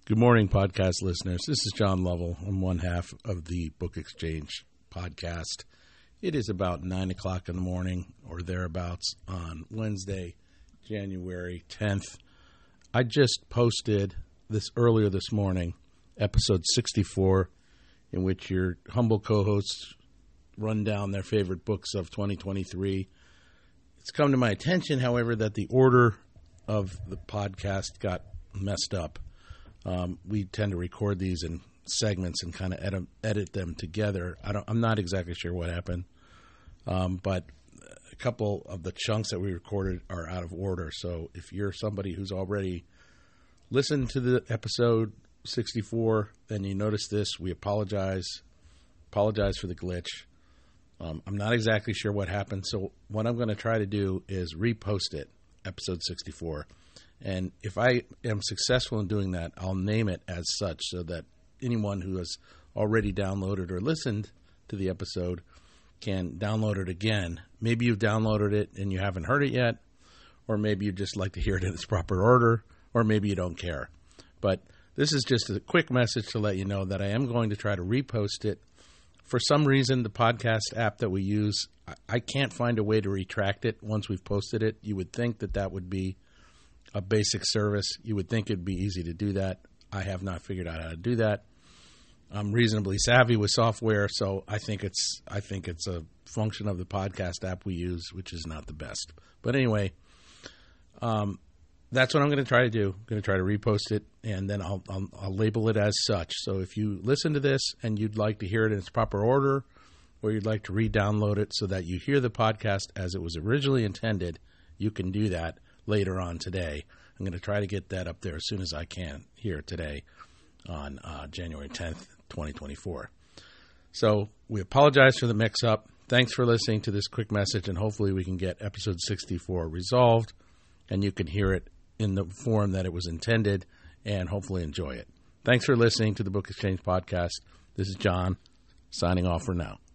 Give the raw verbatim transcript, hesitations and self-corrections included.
Good morning, podcast listeners. This is John Lovell. I'm one half of the Book Exchange podcast. It is about nine o'clock in the morning or thereabouts on Wednesday, January tenth. I just posted this earlier this morning, episode sixty-four, in which your humble co-hosts run down their favorite books of twenty twenty-three. It's come to my attention, however, that the order of the podcast got messed up. Um, we tend to record these in segments and kind of edit, edit them together. I don't, I'm not exactly sure what happened, um, but a couple of the chunks that we recorded are out of order. So if you're somebody who's already listened to the episode sixty-four and you notice this, we apologize. Apologize for the glitch. Um, I'm not exactly sure what happened. So what I'm going to try to do is repost it, episode sixty-four. And if I am successful in doing that, I'll name it as such so that anyone who has already downloaded or listened to the episode can download it again. Maybe you've downloaded it and you haven't heard it yet, or maybe you just like to hear it in its proper order, or maybe you don't care. But this is just a quick message to let you know that I am going to try to repost it. For some reason, the podcast app that we use, I can't find a way to retract it once we've posted it. You would think that that would be a basic service. You would think it'd be easy to do that. I have not figured out how to do that. I'm reasonably savvy with software, so I think it's I think it's a function of the podcast app we use, which is not the best. But anyway, um, that's what I'm going to try to do. I'm going to try to repost it, and then I'll, I'll I'll label it as such. So if you listen to this and you'd like to hear it in its proper order, or you'd like to re-download it so that you hear the podcast as it was originally intended, you can do that later on today. I'm going to try to get that up there as soon as I can here today on uh, January tenth, twenty twenty-four. So we apologize for the mix-up. Thanks for listening to this quick message, and hopefully we can get episode sixty-four resolved, and you can hear it in the form that it was intended and hopefully enjoy it. Thanks for listening to the Book Exchange podcast. This is John, signing off for now.